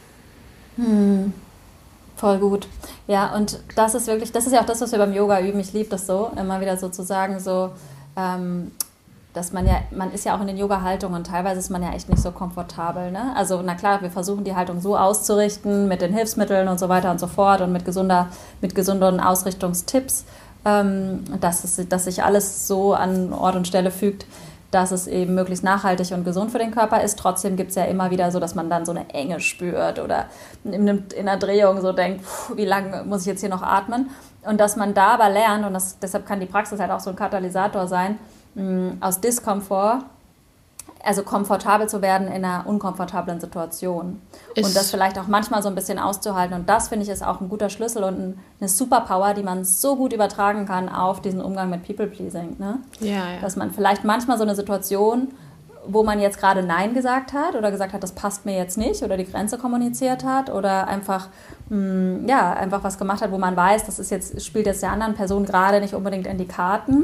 Voll gut. Ja, und das ist ja auch das, was wir beim Yoga üben, ich liebe das so, immer wieder so zu sagen, so, dass man ist ja auch in den Yoga-Haltungen, teilweise ist man ja echt nicht so komfortabel, ne? Also na klar, wir versuchen die Haltung so auszurichten, mit den Hilfsmitteln und so weiter und so fort und mit gesunden Ausrichtungstipps, dass sich alles so an Ort und Stelle fügt, dass es eben möglichst nachhaltig und gesund für den Körper ist. Trotzdem gibt es ja immer wieder so, dass man dann so eine Enge spürt oder in einer Drehung so denkt, wie lange muss ich jetzt hier noch atmen? Und dass man da aber lernt, und deshalb kann die Praxis halt auch so ein Katalysator sein, aus Diskomfort, also komfortabel zu werden in einer unkomfortablen Situation. Und das vielleicht auch manchmal so ein bisschen auszuhalten. Und das, finde ich, ist auch ein guter Schlüssel und eine Superpower, die man so gut übertragen kann auf diesen Umgang mit People-Pleasing. Ne? Ja. Dass man vielleicht manchmal so eine Situation, wo man jetzt gerade Nein gesagt hat oder gesagt hat, das passt mir jetzt nicht oder die Grenze kommuniziert hat oder einfach was gemacht hat, wo man weiß, spielt jetzt der anderen Person gerade nicht unbedingt in die Karten.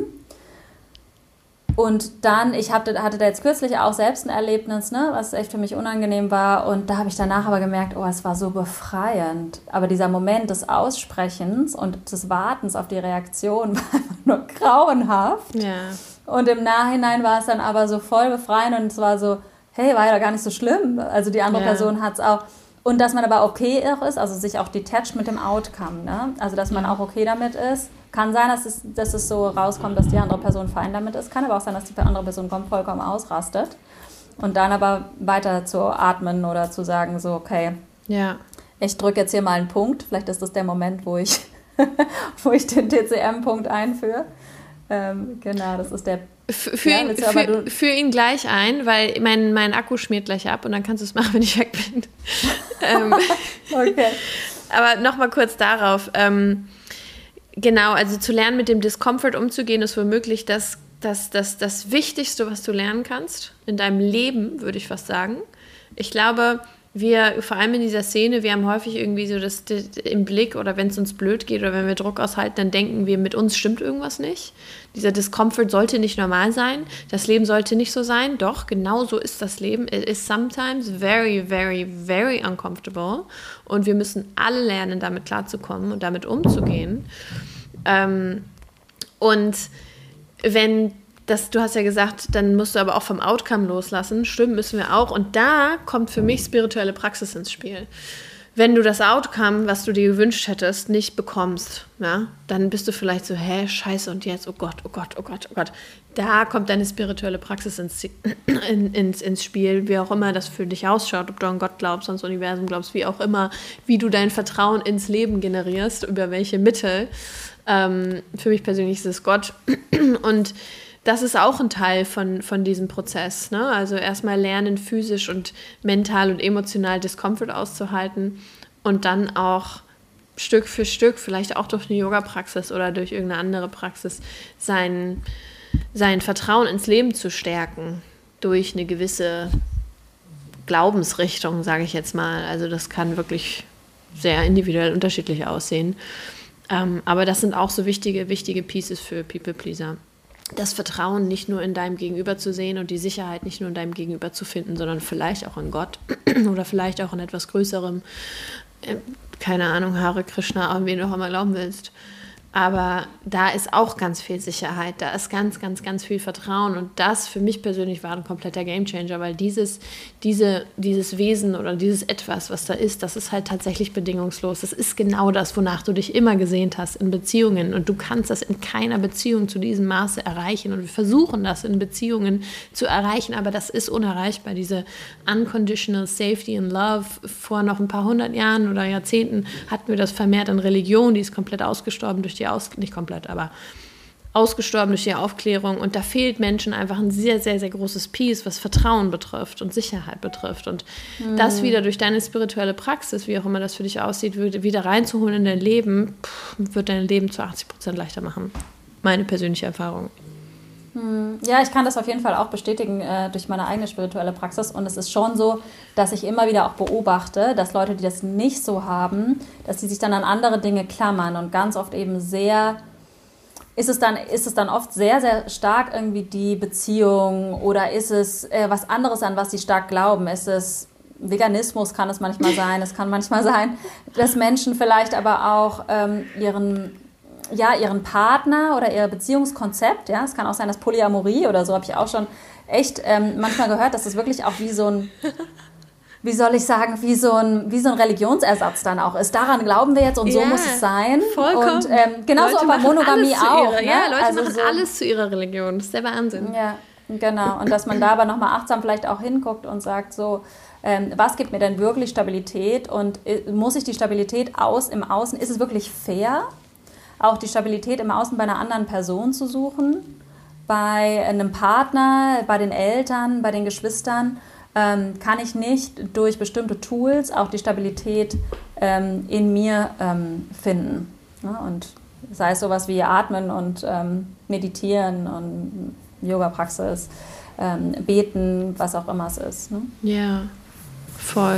Und dann, ich hatte da jetzt kürzlich auch selbst ein Erlebnis, ne, was echt für mich unangenehm war. Und da habe ich danach aber gemerkt, oh, es war so befreiend. Aber dieser Moment des Aussprechens und des Wartens auf die Reaktion war einfach nur grauenhaft. Ja. Und im Nachhinein war es dann aber so voll befreiend und es war so, hey, war ja gar nicht so schlimm. Also die andere Person hat es auch. Und dass man aber okay ist, also sich auch detached mit dem Outcome, ne? Also dass man auch okay damit ist. Kann sein, dass es so rauskommt, dass die andere Person fein damit ist. Kann aber auch sein, dass die andere Person vollkommen ausrastet. Und dann aber weiter zu atmen oder zu sagen, so, okay, ich drücke jetzt hier mal einen Punkt. Vielleicht ist das der Moment, wo ich den TCM-Punkt einführe. Genau, das ist der... Führ ihn gleich ein, weil mein Akku schmiert gleich ab und dann kannst du es machen, wenn ich weg bin. Okay. Aber nochmal kurz darauf. Genau, also zu lernen, mit dem Discomfort umzugehen, ist womöglich das Wichtigste, was du lernen kannst in deinem Leben, würde ich fast sagen. Ich glaube, wir, vor allem in dieser Szene, wir haben häufig irgendwie so das im Blick oder wenn es uns blöd geht oder wenn wir Druck aushalten, dann denken wir, mit uns stimmt irgendwas nicht. Dieser Discomfort sollte nicht normal sein. Das Leben sollte nicht so sein. Doch, genau so ist das Leben. It is sometimes very, very, very uncomfortable. Und wir müssen alle lernen, damit klarzukommen und damit umzugehen. Und du hast ja gesagt, dann musst du aber auch vom Outcome loslassen. Stimmt, müssen wir auch. Und da kommt für mich spirituelle Praxis ins Spiel. Wenn du das Outcome, was du dir gewünscht hättest, nicht bekommst, ja, dann bist du vielleicht so, scheiße, und jetzt, oh Gott, oh Gott, oh Gott, oh Gott. Da kommt deine spirituelle Praxis ins Spiel, wie auch immer das für dich ausschaut, ob du an Gott glaubst, ans Universum glaubst, wie auch immer, wie du dein Vertrauen ins Leben generierst, über welche Mittel. Für mich persönlich ist es Gott. Und das ist auch ein Teil von diesem Prozess, ne? Also erstmal lernen, physisch und mental und emotional Discomfort auszuhalten und dann auch Stück für Stück, vielleicht auch durch eine Yoga-Praxis oder durch irgendeine andere Praxis, sein Vertrauen ins Leben zu stärken durch eine gewisse Glaubensrichtung, sage ich jetzt mal. Also das kann wirklich sehr individuell unterschiedlich aussehen. Aber das sind auch so wichtige Pieces für People-Pleaser. Das Vertrauen nicht nur in deinem Gegenüber zu sehen und die Sicherheit nicht nur in deinem Gegenüber zu finden, sondern vielleicht auch in Gott oder vielleicht auch in etwas Größerem. Keine Ahnung, Hare Krishna, an wen du auch immer glauben willst. Aber da ist auch ganz viel Sicherheit, da ist ganz, ganz, ganz viel Vertrauen. Und das für mich persönlich war ein kompletter Gamechanger, weil dieses Wesen oder dieses Etwas, was da ist, das ist halt tatsächlich bedingungslos. Das ist genau das, wonach du dich immer gesehnt hast in Beziehungen. Und du kannst das in keiner Beziehung zu diesem Maße erreichen. Und wir versuchen das in Beziehungen zu erreichen, aber das ist unerreichbar. Diese unconditional safety and love, vor noch ein paar 100 Jahren oder Jahrzehnten hatten wir das vermehrt in Religion, die ist komplett ausgestorben durch die nicht komplett, aber ausgestorben durch die Aufklärung. Und da fehlt Menschen einfach ein sehr, sehr, sehr großes Piece, was Vertrauen betrifft und Sicherheit betrifft. Und das wieder durch deine spirituelle Praxis, wie auch immer das für dich aussieht, wieder reinzuholen in dein Leben, wird dein Leben zu 80% leichter machen. Meine persönliche Erfahrung. Ja, ich kann das auf jeden Fall auch bestätigen durch meine eigene spirituelle Praxis. Und es ist schon so, dass ich immer wieder auch beobachte, dass Leute, die das nicht so haben, dass sie sich dann an andere Dinge klammern und ganz oft eben ist es dann oft sehr, sehr stark irgendwie die Beziehung oder ist es was anderes, an was sie stark glauben? Ist es Veganismus, kann es manchmal sein. Es kann manchmal sein, dass Menschen vielleicht aber auch ihren Partner oder ihr Beziehungskonzept, ja, es kann auch sein, dass Polyamorie oder so, habe ich auch schon echt manchmal gehört, dass das wirklich auch wie so ein Religionsersatz dann auch ist. Daran glauben wir jetzt und so muss es sein. Vollkommen. Und genauso aber Monogamie auch. Leute machen alles zu ihrer Religion, das ist der Wahnsinn. Ja, genau. Und dass man da aber nochmal achtsam vielleicht auch hinguckt und sagt so, was gibt mir denn wirklich Stabilität und muss ich die Stabilität im Außen, ist es wirklich fair? Auch die Stabilität im Außen bei einer anderen Person zu suchen, bei einem Partner, bei den Eltern, bei den Geschwistern, kann ich nicht durch bestimmte Tools auch die Stabilität in mir finden. Ja, und sei es sowas wie Atmen und Meditieren und Yoga-Praxis, Beten, was auch immer es ist. Ne? Ja, voll.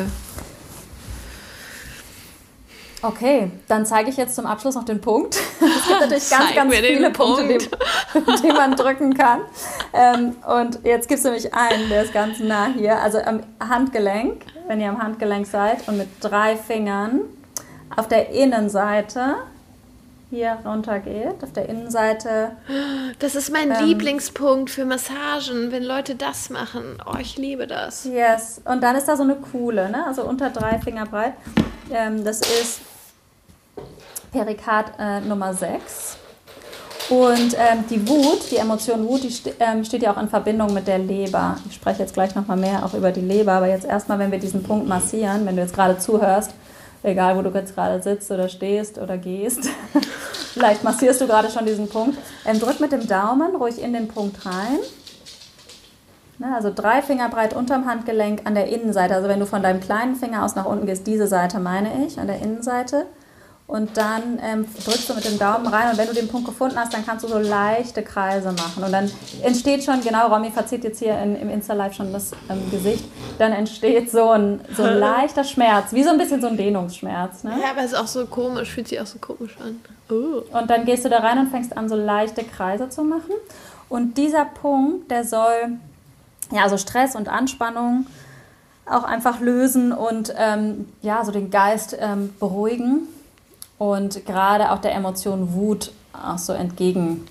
Okay, dann zeige ich jetzt zum Abschluss noch den Punkt. Es gibt natürlich ganz viele Punkte, die man drücken kann. Und jetzt gibt es nämlich einen, der ist ganz nah hier. Also am Handgelenk, wenn ihr am Handgelenk seid und mit 3 Fingern auf der Innenseite hier runter geht, auf der Innenseite. Das ist mein Lieblingspunkt für Massagen, wenn Leute das machen. Oh, ich liebe das. Yes, und dann ist da so eine Kuhle, ne? Also unter 3 Finger breit. Das ist Perikard Nummer 6. Und die Emotion Wut, die steht ja auch in Verbindung mit der Leber. Ich spreche jetzt gleich nochmal mehr auch über die Leber, aber jetzt erstmal, wenn wir diesen Punkt massieren, wenn du jetzt gerade zuhörst, egal wo du jetzt gerade sitzt oder stehst oder gehst, vielleicht massierst du gerade schon diesen Punkt, drück mit dem Daumen ruhig in den Punkt rein. Also 3 Finger breit unterm Handgelenk an der Innenseite. Also wenn du von deinem kleinen Finger aus nach unten gehst, diese Seite meine ich, an der Innenseite. Und dann drückst du mit dem Daumen rein und wenn du den Punkt gefunden hast, dann kannst du so leichte Kreise machen. Und dann entsteht schon, genau, Romy verzieht jetzt hier im Insta-Live schon das Gesicht, dann entsteht so ein leichter Schmerz, wie so ein bisschen so ein Dehnungsschmerz. Ne? Ja, aber es ist auch so komisch, fühlt sich auch so komisch an. Und dann gehst du da rein und fängst an, so leichte Kreise zu machen. Und dieser Punkt, der soll so Stress und Anspannung auch einfach lösen und so den Geist beruhigen und gerade auch der Emotion Wut auch so entgegenwirken.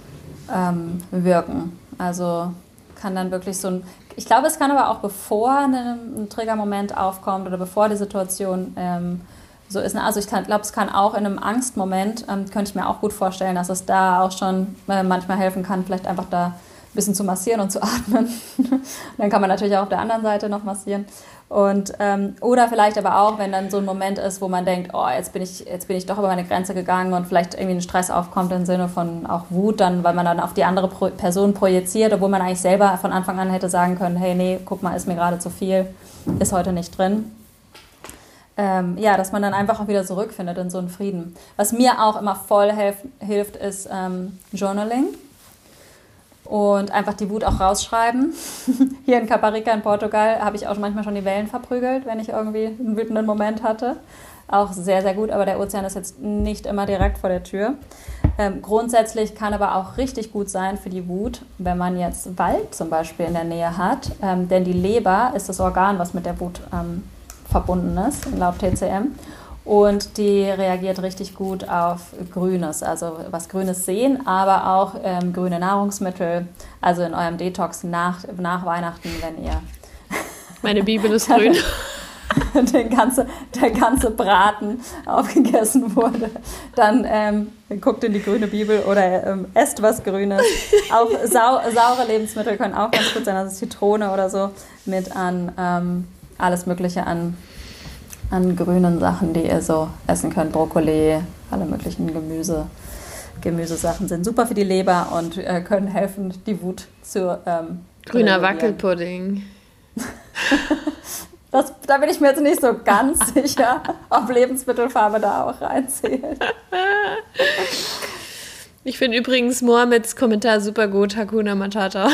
Also kann dann wirklich ich glaube, es kann aber auch bevor ein Triggermoment aufkommt oder bevor die Situation so ist. Also ich glaube, es kann auch in einem Angstmoment, könnte ich mir auch gut vorstellen, dass es da auch schon manchmal helfen kann, vielleicht einfach da ein bisschen zu massieren und zu atmen. Dann kann man natürlich auch auf der anderen Seite noch massieren. Und, oder vielleicht aber auch, wenn dann so ein Moment ist, wo man denkt, oh, jetzt bin ich doch über meine Grenze gegangen und vielleicht irgendwie ein Stress aufkommt im Sinne von auch Wut, dann, weil man dann auf die andere Person projiziert, obwohl man eigentlich selber von Anfang an hätte sagen können, hey, nee, guck mal, ist mir gerade zu viel, ist heute nicht drin. Dass man dann einfach auch wieder zurückfindet in so einen Frieden. Was mir auch immer voll hilft, ist Journaling. und einfach die Wut auch rausschreiben. Hier in Caparica in Portugal habe ich auch manchmal schon die Wellen verprügelt, wenn ich irgendwie einen wütenden Moment hatte. Auch sehr, sehr gut, aber der Ozean ist jetzt nicht immer direkt vor der Tür. Grundsätzlich kann aber auch richtig gut sein für die Wut, wenn man jetzt Wald zum Beispiel in der Nähe hat. Denn die Leber ist das Organ, was mit der Wut verbunden ist, laut TCM. Und die reagiert richtig gut auf Grünes, also was Grünes sehen, aber auch grüne Nahrungsmittel, also in eurem Detox nach Weihnachten, wenn ihr... Meine Bibel ist grün. Der ganze Braten aufgegessen wurde, dann guckt in die grüne Bibel oder esst was Grünes. Auch saure Lebensmittel können auch ganz gut sein, also Zitrone oder so mit an alles Mögliche an grünen Sachen, die ihr so essen könnt. Brokkoli, alle möglichen Gemüsesachen sind super für die Leber und können helfen, die Wut zu grüner Wackelpudding. Da bin ich mir jetzt nicht so ganz sicher, ob Lebensmittelfarbe da auch reinzählt. Ich finde übrigens Mohammeds Kommentar super gut, Hakuna Matata.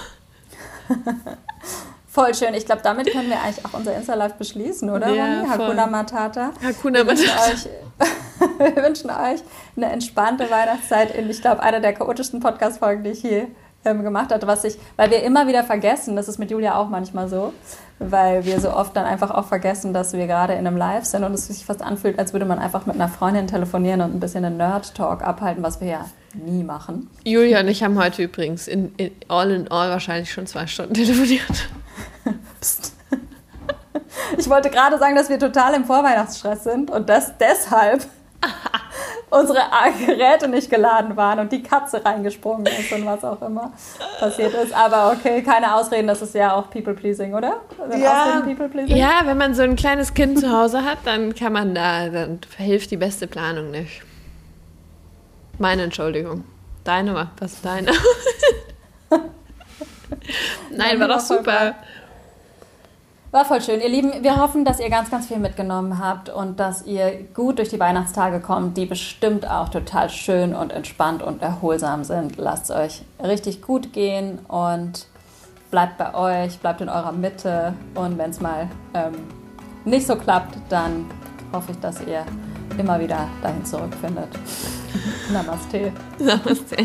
Voll schön. Ich glaube, damit können wir eigentlich auch unser Insta-Live beschließen, oder, Moni? Hakuna Matata. Hakuna Matata. Wir wünschen euch eine entspannte Weihnachtszeit in, ich glaube, einer der chaotischsten Podcast-Folgen, die ich je gemacht hatte, weil wir immer wieder vergessen, das ist mit Julia auch manchmal so, weil wir so oft dann einfach auch vergessen, dass wir gerade in einem Live sind und es sich fast anfühlt, als würde man einfach mit einer Freundin telefonieren und ein bisschen einen Nerd-Talk abhalten, was wir ja nie machen. Julia und ich haben heute übrigens in all wahrscheinlich schon 2 Stunden telefoniert. Psst. Ich wollte gerade sagen, dass wir total im Vorweihnachtsstress sind und dass deshalb unsere Geräte nicht geladen waren und die Katze reingesprungen ist und was auch immer passiert ist. Aber okay, keine Ausreden, das ist ja auch People-Pleasing, oder? Ja, wenn man so ein kleines Kind zu Hause hat, dann dann hilft die beste Planung nicht. Meine Entschuldigung. Was ist deine? Nein, war doch super. War voll schön. Ihr Lieben, wir hoffen, dass ihr ganz, ganz viel mitgenommen habt und dass ihr gut durch die Weihnachtstage kommt, die bestimmt auch total schön und entspannt und erholsam sind. Lasst es euch richtig gut gehen und bleibt bei euch, bleibt in eurer Mitte. Und wenn es mal nicht so klappt, dann hoffe ich, dass ihr immer wieder dahin zurückfindet. Namaste. Namaste.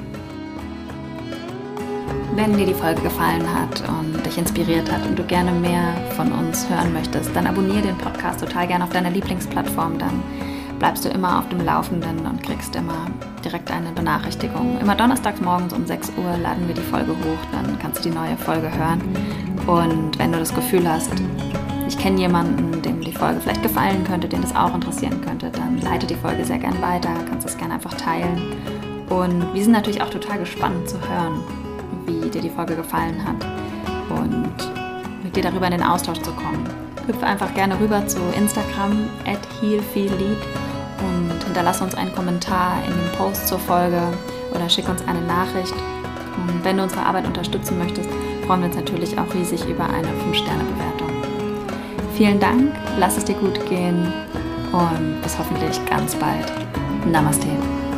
Wenn dir die Folge gefallen hat und dich inspiriert hat und du gerne mehr von uns hören möchtest, dann abonniere den Podcast total gerne auf deiner Lieblingsplattform. Dann bleibst du immer auf dem Laufenden und kriegst immer direkt eine Benachrichtigung. Immer donnerstags morgens um 6 Uhr laden wir die Folge hoch, dann kannst du die neue Folge hören. Und wenn du das Gefühl hast, ich kenne jemanden, dem die Folge vielleicht gefallen könnte, den das auch interessieren könnte, dann leite die Folge sehr gerne weiter, kannst es gerne einfach teilen. Und wir sind natürlich auch total gespannt zu hören, wie dir die Folge gefallen hat und mit dir darüber in den Austausch zu kommen. Hüpfe einfach gerne rüber zu Instagram @healfeellead und hinterlasse uns einen Kommentar in dem Post zur Folge oder schick uns eine Nachricht. Und wenn du unsere Arbeit unterstützen möchtest, freuen wir uns natürlich auch riesig über eine 5-Sterne-Bewertung. Vielen Dank, lass es dir gut gehen und bis hoffentlich ganz bald. Namaste.